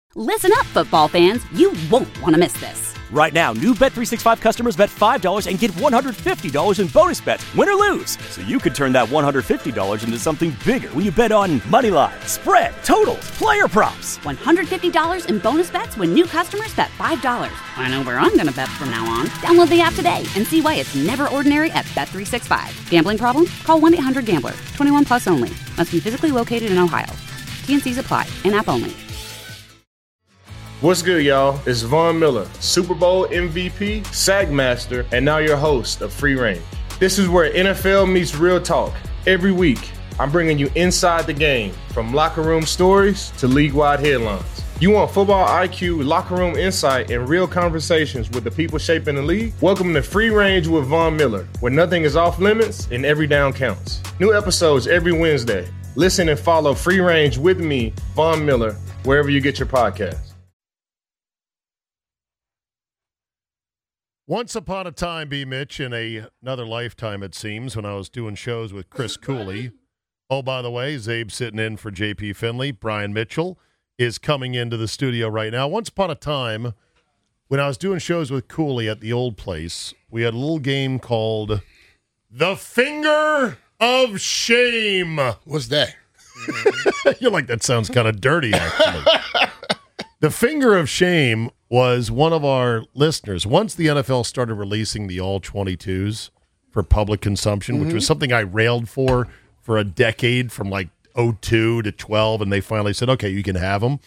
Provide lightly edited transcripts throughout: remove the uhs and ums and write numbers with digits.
Listen up, football fans. You won't want to miss this. Right now, new Bet365 customers bet $5 and get $150 in bonus bets, win or lose. So you could turn that $150 into something bigger when you bet on money line, spread, totals, player props. $150 in bonus bets when new customers bet $5. I know where I'm going to bet from now on. Download the app today and see why it's never ordinary at Bet365. Gambling problem? Call 1-800-GAMBLER. 21 plus only. Must be physically located in Ohio. T&Cs apply. In-app only. What's good, y'all? It's Von Miller, Super Bowl MVP, Sack Master, and now your host of Free Range. This is where NFL meets real talk. Every week, I'm bringing you inside the game, from locker room stories to league-wide headlines. You want football IQ, locker room insight, and real conversations with the people shaping the league? Welcome to Free Range with Von Miller, where nothing is off limits and every down counts. New episodes every Wednesday. Listen and follow Free Range with me, Von Miller, wherever you get your podcasts. Once upon a time, B. Mitch, in another lifetime, it seems, when I was doing shows with Chris Cooley. Oh, by the way, Zabe sitting in for J.P. Finley. Brian Mitchell is coming into the studio right now. Once upon a time, when I was doing shows with Cooley at the old place, we had a little game called The Finger of Shame. What's that? You're like, that sounds kind of dirty, actually. The Finger of Shame was one of our listeners. Once the NFL started releasing the all-22s for public consumption, which was something I railed for a decade, from like 02 to 12, and they finally said, okay, you can have them.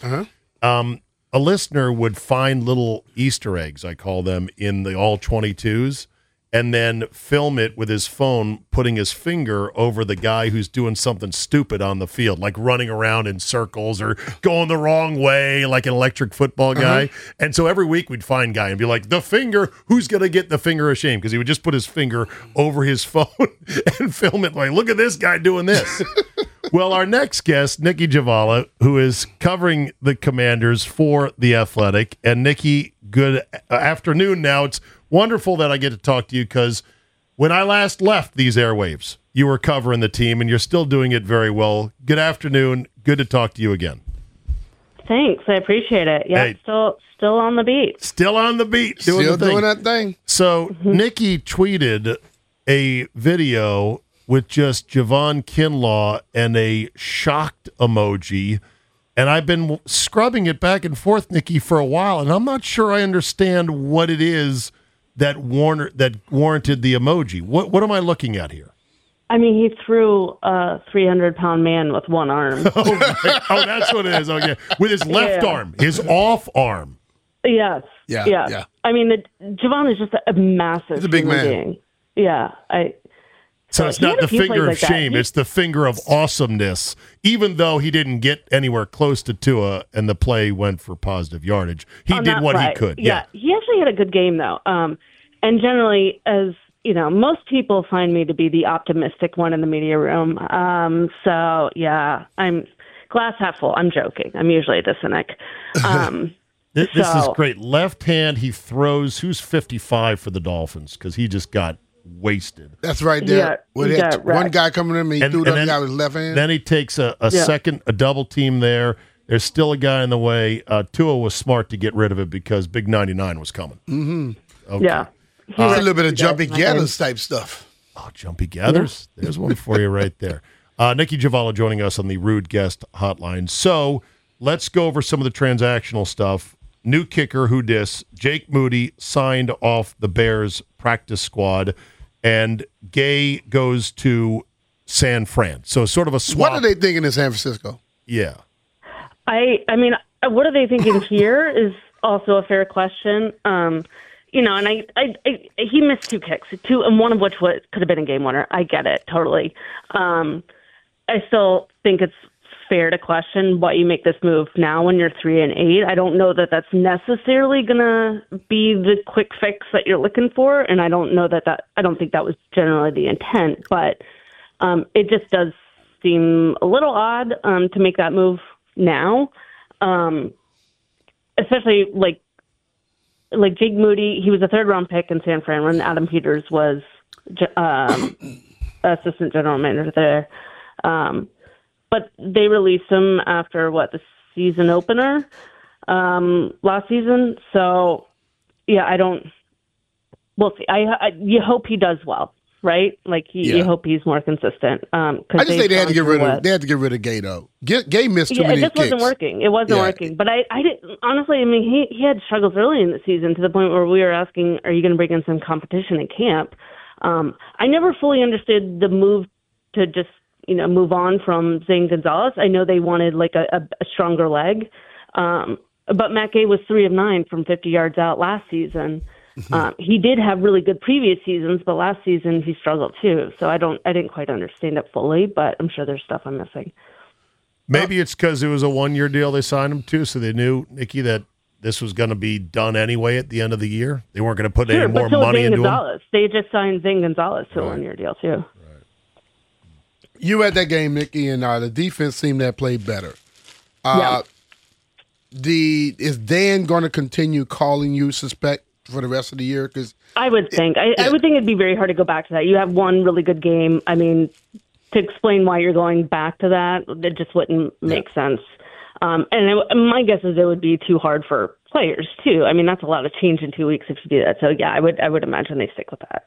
A listener would find little Easter eggs, I call them, in the all-22s, and then film it with his phone, putting his finger over the guy who's doing something stupid on the field, like running around in circles or going the wrong way, like an electric football guy. And so every week we'd find guy and be like, the finger, who's going to get the finger of shame? Because he would just put his finger over his phone and film it like, look at this guy doing this. Well, our next guest, Nikki Javala, who is covering the Commanders for The Athletic. And Nikki, good afternoon now. It's wonderful that I get to talk to you, because when I last left these airwaves, you were covering the team, and you're still doing it very well. Good afternoon. Good to talk to you again. Thanks. I appreciate it. Yeah, hey, still on the beat. Still on the beat. Doing that thing. So Nikki tweeted a video with just Javon Kinlaw and a shocked emoji, and I've been scrubbing it back and forth, Nikki, for a while, and I'm not sure I understand what it is that warranted the emoji. What am I looking at here? I mean, he threw a 300-pound man with one arm. Oh, that's what it is. Okay, with his left arm, his off arm. Yes. Yeah. I mean, Javon is just a massive He's a big man. being. Yeah. So it's not the finger of shame, it's the finger of awesomeness, even though he didn't get anywhere close to Tua and the play went for positive yardage. He did what he could. Yeah. He actually had a good game, though. And generally, as you know, most people find me to be the optimistic one in the media room. So, yeah, I'm glass half full. I'm joking. I'm usually the cynic. This is great. Left hand, he throws. Who's 55 for the Dolphins? Because he just got wasted. That's right there. Yeah, one guy coming in, he threw the other guy with his left hand. Then he takes a double team there. There's still a guy in the way. Tua was smart to get rid of it because Big 99 was coming. Mm-hmm. Okay. Yeah. It's a little bit of Jumpy Gathers type stuff. Oh, Jumpy Gathers. Yeah. There's one for you right there. Nikki Javala joining us on the Rude Guest Hotline. So let's go over some of the transactional stuff. New kicker, who dis? Jake Moody signed off the Bears practice squad, and Gay goes to San Fran. So sort of a swap. What are they thinking in San Francisco? Yeah. I mean, what are they thinking here is also a fair question. You know, and he missed two kicks, and one of which could have been a game winner. I get it totally. I still think it's fair to question why you make this move now when you're 3-8. I don't know that that's necessarily gonna be the quick fix that you're looking for, and I don't know I don't think that was generally the intent. But it just does seem a little odd to make that move now, especially like Jake Moody. He was a third-round pick in San Fran when Adam Peters was assistant general manager there. But they released him after, the season opener? last season. So, yeah, we'll see. You hope he does well, right? Like, you hope he's more consistent. I just think they had to get rid of Gay, though. Gay missed too many kicks. It just wasn't working. It wasn't working. But I didn't, honestly, I mean, he had struggles early in the season to the point where we were asking, are you going to bring in some competition in camp? I never fully understood the move to just, move on from Zane Gonzalez. I know they wanted like a stronger leg. But Matt Gay was 3 of 9 from 50 yards out last season. He did have really good previous seasons, but last season he struggled too. So I didn't quite understand it fully, but I'm sure there's stuff I'm missing. Maybe it's because it was a 1-year deal they signed him to, so they knew, Nikki, that this was going to be done anyway at the end of the year. They weren't going to put any more money into him. They just signed Zane Gonzalez to a 1-year deal too. Right. You had that game, Nikki, and the defense seemed to have played better. Is Dan going to continue calling you suspect for the rest of the year? Because I would think it'd be very hard to go back to that. You have one really good game. I mean, to explain why you're going back to that, it just wouldn't make sense. My guess is it would be too hard for players too. I mean, that's a lot of change in 2 weeks if you do that. So yeah, I would imagine they stick with that.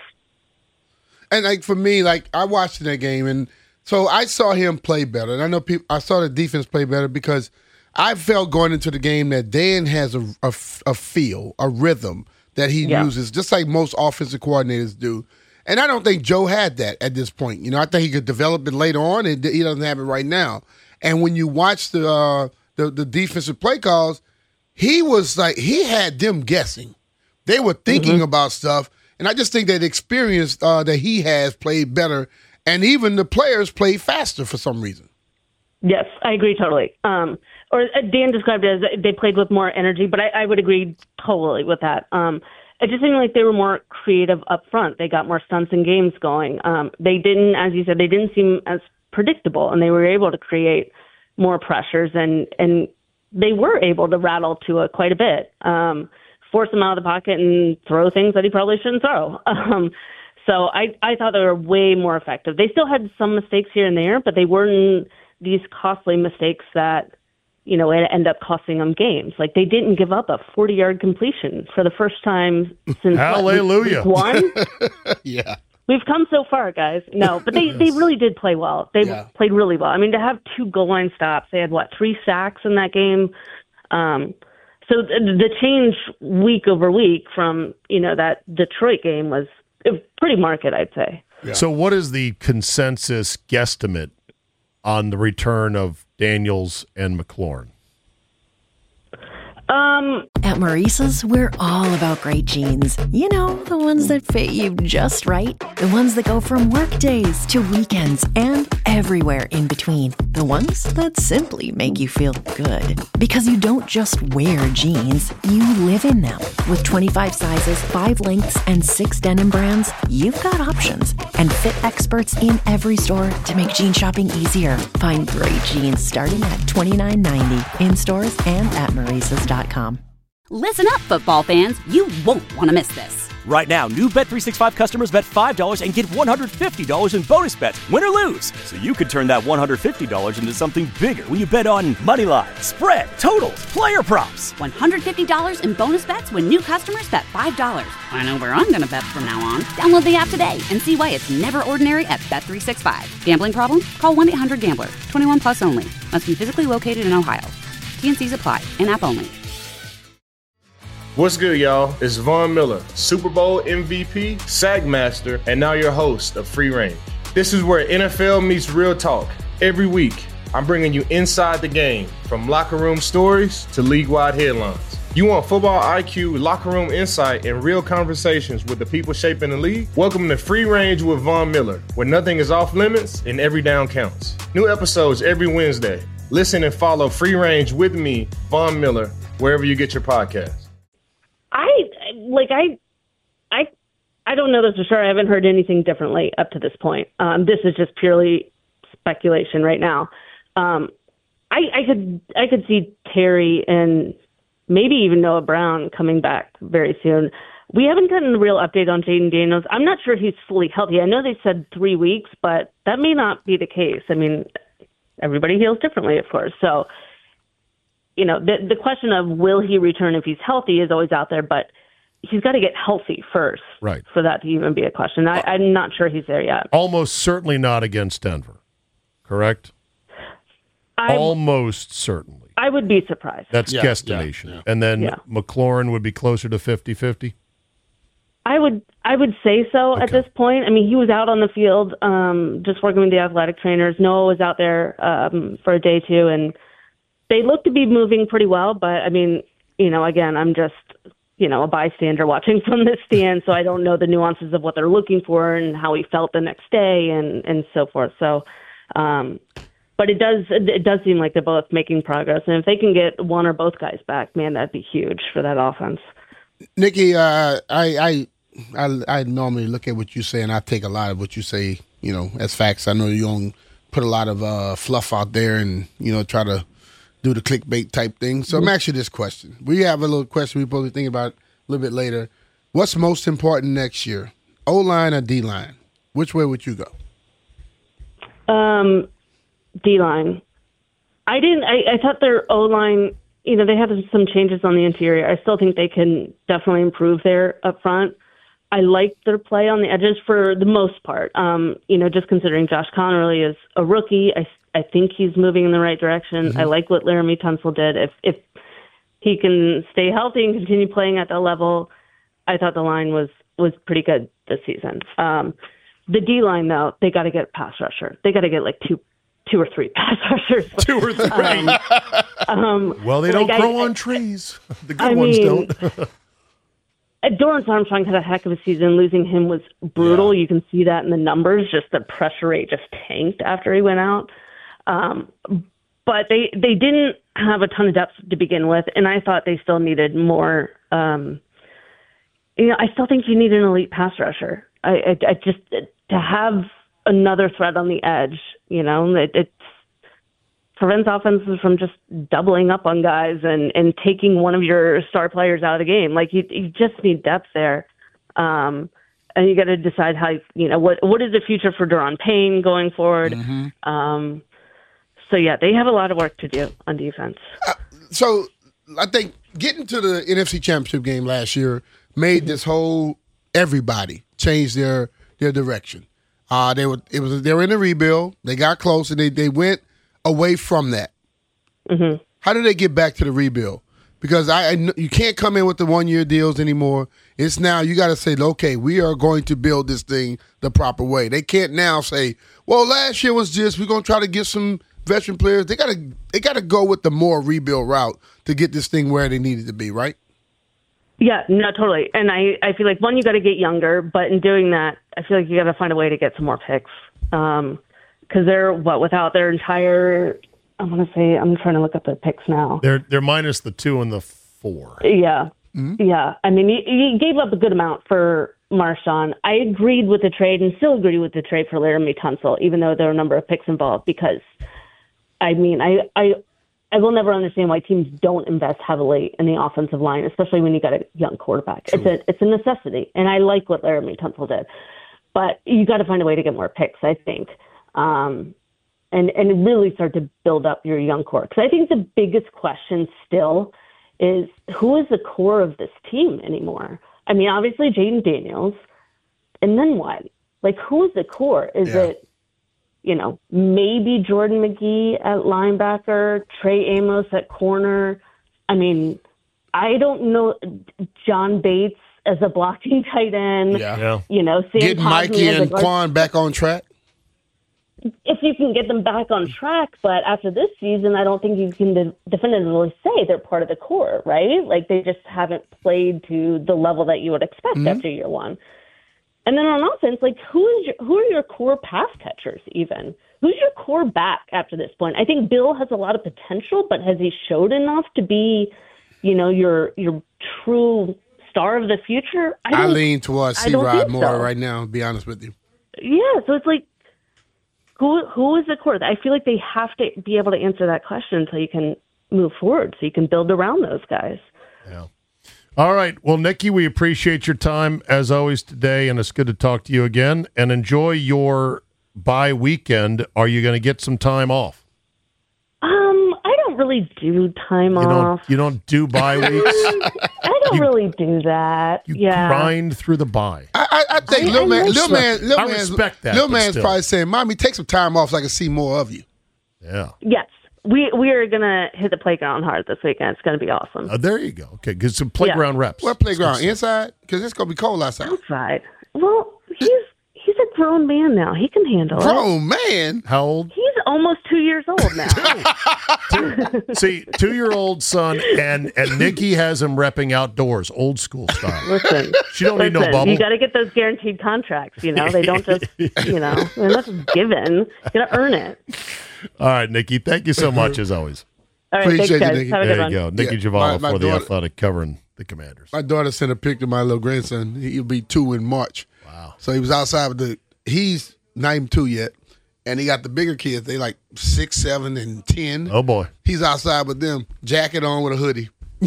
And like for me, like I watched that game, and so I saw him play better. And I know I saw the defense play better because I felt going into the game that Dan has a feel, a rhythm that he uses, just like most offensive coordinators do. And I don't think Joe had that at this point. I think he could develop it later on, and he doesn't have it right now. And when you watch the defensive play calls, he was like, he had them guessing. They were thinking about stuff. And I just think that experience that he has played better, and even the players played faster for some reason. Yes, I agree totally. Or Dan described it as they played with more energy, but I would agree totally with that. It just seemed like they were more creative up front. They got more stunts and games going. They didn't, as you said, they didn't seem as predictable, and they were able to create more pressures, and they were able to rattle Tua quite a bit, force him out of the pocket and throw things that he probably shouldn't throw. So I thought they were way more effective. They still had some mistakes here and there, but they weren't these costly mistakes that, it ended up costing them games. Like, they didn't give up a 40-yard completion for the first time since Hallelujah. week 1. Yeah. We've come so far, guys. No, but they really did play well. They played really well. I mean, to have 2 goal line stops, they had, 3 sacks in that game. So the change week over week from, that Detroit game was pretty marked, I'd say. Yeah. So what is the consensus guesstimate on the return of Daniels and McLaurin? At Maurice's, we're all about great jeans. The ones that fit you just right. The ones that go from work days to weekends and everywhere in between. The ones that simply make you feel good. Because you don't just wear jeans, you live in them. With 25 sizes, 5 lengths, and 6 denim brands, you've got options. And fit experts in every store to make jean shopping easier. Find great jeans starting at $29.90 in stores and at Maurice's.com. Listen up, football fans. You won't want to miss this. Right now, new Bet365 customers bet $5 and get $150 in bonus bets, win or lose. So you could turn that $150 into something bigger when you bet on moneyline, spread, totals, player props. $150 in bonus bets when new customers bet $5. I know where I'm going to bet from now on. Download the app today and see why it's never ordinary at Bet365. Gambling problem? Call 1-800-GAMBLER. 21 plus only. Must be physically located in Ohio. T&Cs apply. In-app only. What's good, y'all? It's Von Miller, Super Bowl MVP, SAG Master, and now your host of Free Range. This is where NFL meets real talk. Every week, I'm bringing you inside the game, from locker room stories to league-wide headlines. You want football IQ, locker room insight, and real conversations with the people shaping the league? Welcome to Free Range with Von Miller, where nothing is off limits and every down counts. New episodes every Wednesday. Listen and follow Free Range with me, Von Miller, wherever you get your podcasts. I don't know this for sure. I haven't heard anything differently up to this point. This is just purely speculation right now. I could see Terry and maybe even Noah Brown coming back very soon. We haven't gotten a real update on Jaden Daniels. I'm not sure he's fully healthy. I know they said 3 weeks, but that may not be the case. I mean, everybody heals differently, of course. So the question of will he return if he's healthy is always out there, but he's got to get healthy first, right, for that to even be a question. I'm not sure he's there yet. Almost certainly not against Denver, correct? Almost certainly. I would be surprised. That's guesstimation. Yeah. And then McLaurin would be closer to 50-50? I would say so at this point. I mean, he was out on the field just working with the athletic trainers. Noah was out there for a day too, and they looked to be moving pretty well. But, I mean, again, I'm just, a bystander watching from the stand, so I don't know the nuances of what they're looking for and how he felt the next day and so forth. So, but it does seem like they're both making progress. And if they can get one or both guys back, man, that'd be huge for that offense. Nikki, I normally look at what you say, and I take a lot of what you say, as facts. I know you don't put a lot of fluff out there and, try to do the clickbait type thing. So I'm asking you this question. We have a little question we're supposed to think about a little bit later. What's most important next year, O-line or D-line? Which way would you go? D-line. I thought their O-line, they had some changes on the interior. I still think they can definitely improve there up front. I like their play on the edges for the most part. Just considering Josh Connerly is a rookie, I think he's moving in the right direction. Mm-hmm. I like what Laramie Tunsil did. If he can stay healthy and continue playing at that level, I thought the line was pretty good this season. The D-line, though, they got to get a pass rusher. They got to get like two or three pass rushers. 2 or 3. Well, they don't grow on trees. The good ones don't. Dorrance Armstrong had a heck of a season. Losing him was brutal. Yeah. You can see that in the numbers. Just the pressure rate just tanked after he went out. But they didn't have a ton of depth to begin with, and I thought they still needed more. I still think you need an elite pass rusher. I just to have another threat on the edge. It prevents offenses from just doubling up on guys and taking one of your star players out of the game. Like you just need depth there. And you got to decide how, what is the future for Daron Payne going forward? Mm-hmm. So they have a lot of work to do on defense. So I think getting to the NFC Championship game last year made this whole everybody change their direction. They were in a rebuild. They got close and they went away from that. Mm-hmm. How do they get back to the rebuild? Because you can't come in with the 1-year deals anymore. It's now you got to say, okay, we are going to build this thing the proper way. They can't now say, well, last year was just we're going to try to get some veteran players. They got to go with the more rebuild route to get this thing where they need it to be, right? Yeah, no, totally. And I feel like, one, you got to get younger, but in doing that, I feel like you got to find a way to get some more picks. Because they're, without their entire, I'm trying to look up the picks now. They're minus the 2 and the 4. Yeah. Mm-hmm. Yeah. I mean, he gave up a good amount for Marshawn. I agreed with the trade and still agree with the trade for Laramie Tunsil, even though there are a number of picks involved, because, I will never understand why teams don't invest heavily in the offensive line, especially when you got a young quarterback. True. It's a necessity, and I like what Laramie Tunsil did. But you got to find a way to get more picks, I think, and really start to build up your young core. Because I think the biggest question still is, who is the core of this team anymore? I mean, obviously Jaden Daniels, and then what? Like, who is the core? Is it, maybe Jordan McGee at linebacker, Trey Amos at corner? I mean, I don't know. John Bates as a blocking tight end. Yeah. Sam getting Mikey and Quan back on track. If you can get them back on track, but after this season, I don't think you can definitively say they're part of the core, right? Like, they just haven't played to the level that you would expect after year one. And then on offense, like, who are your core pass catchers even? Who's your core back after this point? I think Bill has a lot of potential, but has he showed enough to be, your true star of the future? I lean towards C-Rod more right now, to be honest with you. Yeah, so it's like, who is the core? I feel like they have to be able to answer that question until you can move forward, so you can build around those guys. Yeah. All right. Well, Nikki, we appreciate your time as always today, and it's good to talk to you again. And enjoy your bye weekend. Are you going to get some time off? I don't really do time off. You don't do bye weeks. I don't really do that. You grind through the bye. I think little man, I respect that. Little but man's still. probably saying, "Mommy, take some time off so I can see more of you." Yeah. Yes. We are going to hit the playground hard this weekend. It's going to be awesome. There you go. Okay, get some playground reps. What playground? Inside? Because it's going to be cold outside. Outside. Well, he's a grown man now. He can handle it. Grown man? How old? He's almost 2 years old now. See, 2-year-old son, and Nikki has him repping outdoors, old school style. Listen. She don't need no bubble. You got to get those guaranteed contracts, They don't just, they're not just given. You got to earn it. All right, Nikki, thank you so much, as always. All right, Appreciate thanks, guys. you, Nikki. Have a There good you one. go. Nikki Yeah, Javala my for The daughter- Athletic, covering the Commanders. My daughter sent a picture of my little grandson. He'll be 2 in March. Wow. So he was outside with he's not even 2 yet. And he got the bigger kids. They like 6, 7, and 10. Oh, boy. He's outside with them, jacket on with a hoodie.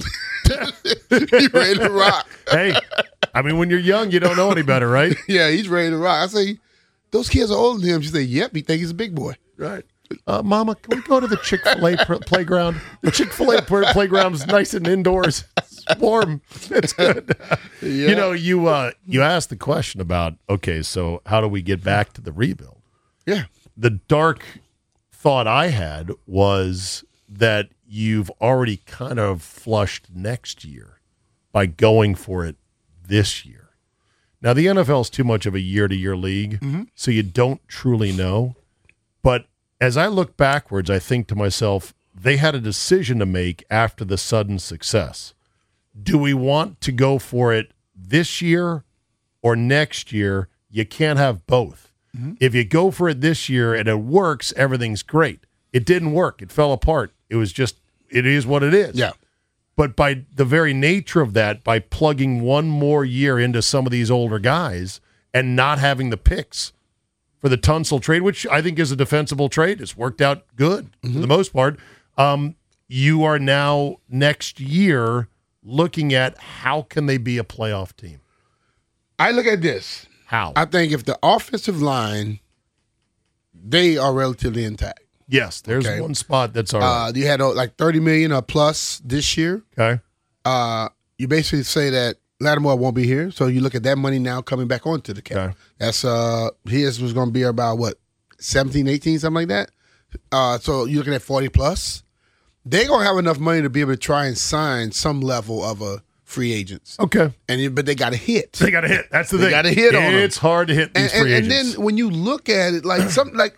He ready to rock. Hey, I mean, when you're young, you don't know any better, right? Yeah, he's ready to rock. I say, those kids are older than him. She said, yep, he think he's a big boy. Right. Mama, can we go to the Chick-fil-A playground? The Chick-fil-A playground is nice and indoors. It's warm. It's good. Yeah. You asked the question about, okay, so how do we get back to the rebuild? Yeah. The dark thought I had was that you've already kind of flushed next year by going for it this year. Now, the NFL is too much of a year-to-year league, so you don't truly know. But as I look backwards, I think to myself, they had a decision to make after the sudden success. Do we want to go for it this year or next year? You can't have both. If you go for it this year and it works, everything's great. It didn't work. It fell apart. It is what it is. Yeah. But by the very nature of that, by plugging one more year into some of these older guys and not having the picks for the Tunsil trade, which I think is a defensible trade, it's worked out good for the most part, you are now next year looking at how can they be a playoff team? I look at this. How? I think if the offensive line, they are relatively intact. Yes, there's Okay. one spot that's all right. You had like $30 million or plus this year. Okay. You basically say that Lattimore won't be here, so you look at that money now coming back onto the cap. Okay. That's his was going to be about what 17, 18, something like that. So you're looking at 40 plus. They're going to have enough money to be able to try and sign some level of a free agents. Okay. But they got to hit. They got to hit. That's the They thing. gotta hit on 'em. It's hard to hit these free And agents. then when you look at it, like something like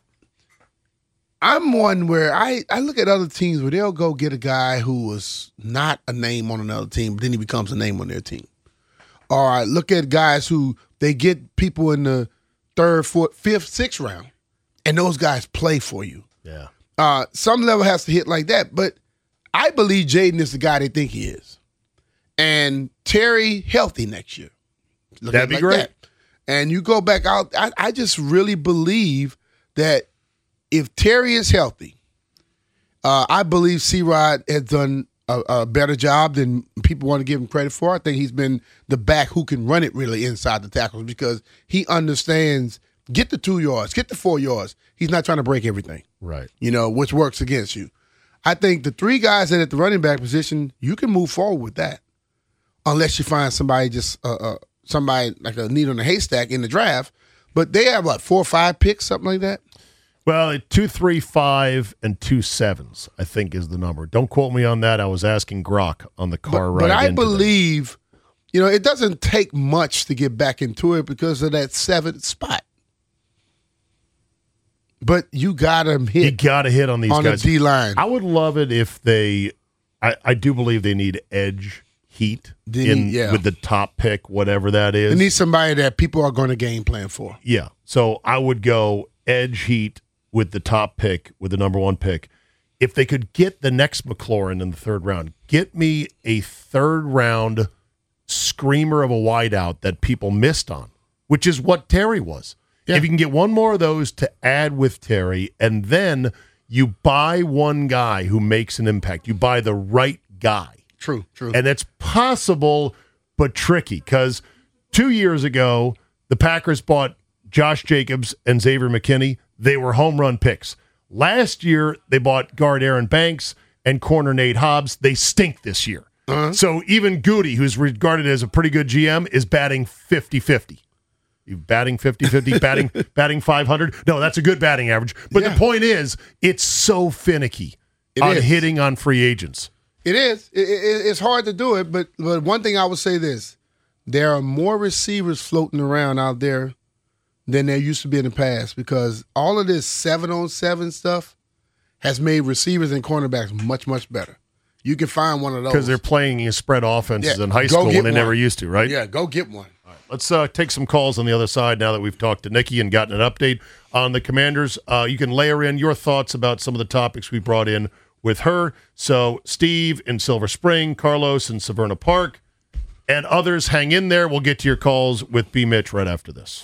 I'm one where I look at other teams where they'll go get a guy who was not a name on another team, but then he becomes a name on their team. Or I look at guys who they get people in the 3rd, 4th, 5th, 6th round, and those guys play for you. Yeah. Some level has to hit like that, but I believe Jaden is the guy they think he is. And Terry healthy next year. Look That'd at it be great. And you go back out, I just really believe that if Terry is healthy, I believe C-Rod has done a better job than people want to give him credit for. I think he's been the back who can run it really inside the tackles because he understands get the 2 yards, get the 4 yards. He's not trying to break everything. Right. Which works against you. I think the 3 guys that at the running back position, you can move forward with that. Unless you find somebody somebody like a needle in a haystack in the draft. But they have, 4 or 5 picks, something like that? Well, 2, 3, 5, and 2 7s, I think, is the number. Don't quote me on that. I was asking Grok on the car ride. But I in today. believe, it doesn't take much to get back into it because of that 7th spot. But you got to hit. You got to hit on these on guys. the D-line. I would love it if they I do believe they need edge heat with the top pick, whatever that is. They need somebody that people are going to game plan for. Yeah. So I would go edge heat with the top pick, with the number 1 pick. If they could get the next McLaurin in the 3rd round, get me a 3rd round screamer of a wideout that people missed on, which is what Terry was. Yeah. If you can get one more of those to add with Terry, and then you buy one guy who makes an impact, you buy the right guy. True. And it's possible, but tricky, because 2 years ago, the Packers bought Josh Jacobs and Xavier McKinney. They were home run picks. Last year, they bought guard Aaron Banks. and corner Nate Hobbs, they stink this year. So even Goody, who's regarded as a pretty good GM, is batting 50-50. You batting 50-50, batting 500. No, that's a good batting average. But the point is, it's so finicky hitting on free agents. It is. It's hard to do it, but one thing I would say this. There are more receivers floating around out there than there used to be in the past because all of this 7-on-7 stuff has made receivers and cornerbacks much, much better. You can find one of those. Because they're playing spread offenses in high school when they never used to, right? Yeah, go get one. All right, let's take some calls on the other side now that we've talked to Nikki and gotten an update on the Commanders. You can layer in your thoughts about some of the topics we brought in with her. So Steve in Silver Spring, Carlos in Severna Park, and others, hang in there. We'll get to your calls with B. Mitch right after this.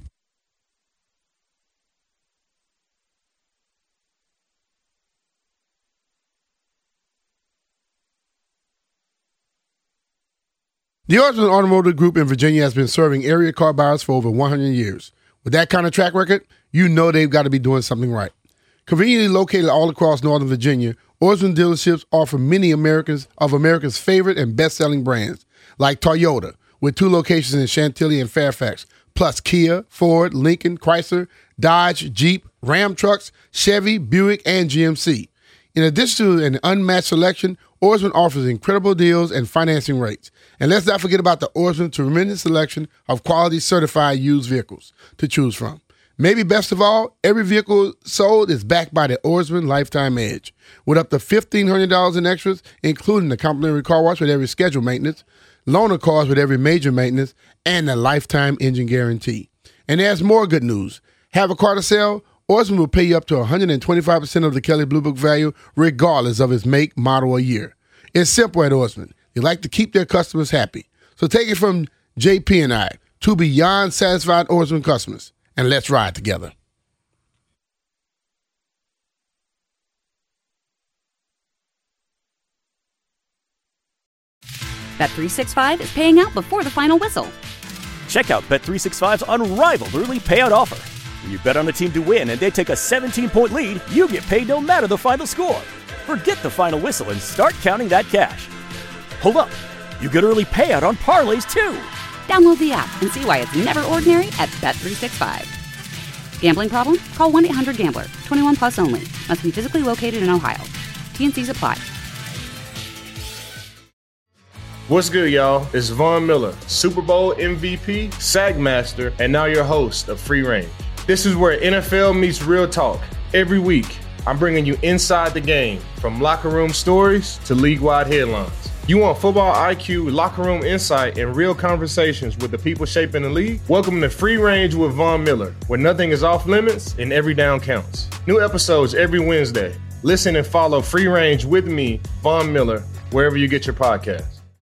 The Ordsman Automotive Group in Virginia has been serving area car buyers for over 100 years. With that kind of track record, you know they've got to be doing something right. Conveniently located all across Northern Virginia, Ordsman dealerships offer many of America's favorite and best-selling brands, like Toyota, with 2 locations in Chantilly and Fairfax, plus Kia, Ford, Lincoln, Chrysler, Dodge, Jeep, Ram trucks, Chevy, Buick, and GMC. In addition to an unmatched selection, Ordsman offers incredible deals and financing rates. And let's not forget about the Ordsman tremendous selection of quality certified used vehicles to choose from. Maybe best of all, every vehicle sold is backed by the Ordsman Lifetime Edge, with up to $1,500 in extras, including the complimentary car wash with every scheduled maintenance, loaner cars with every major maintenance, and the lifetime engine guarantee. And there's more good news. Have a car to sell? Ordsman will pay you up to 125% of the Kelley Blue Book value, regardless of its make, model, or year. It's simple at Ordsman. They like to keep their customers happy. So take it from JP and I, 2 beyond satisfied Ordsman customers, and let's ride together. Bet365 is paying out before the final whistle. Check out Bet365's unrivaled early payout offer. When you bet on a team to win and they take a 17-point lead, you get paid no matter the final score. Forget the final whistle and start counting that cash. Hold up. You get early payout on parlays, too. Download the app and see why it's never ordinary at Bet365. Gambling problem? Call 1-800-GAMBLER. 21 plus only. Must be physically located in Ohio. T&Cs apply. What's good, y'all? It's Von Miller, Super Bowl MVP, Sagmaster, and now your host of Free Range. This is where NFL meets real talk. Every week, I'm bringing you inside the game, from locker room stories to league-wide headlines. You want football IQ, locker room insight, and real conversations with the people shaping the league? Welcome to Free Range with Von Miller, where nothing is off limits and every down counts. New episodes every Wednesday. Listen and follow Free Range with me, Von Miller, wherever you get your podcasts.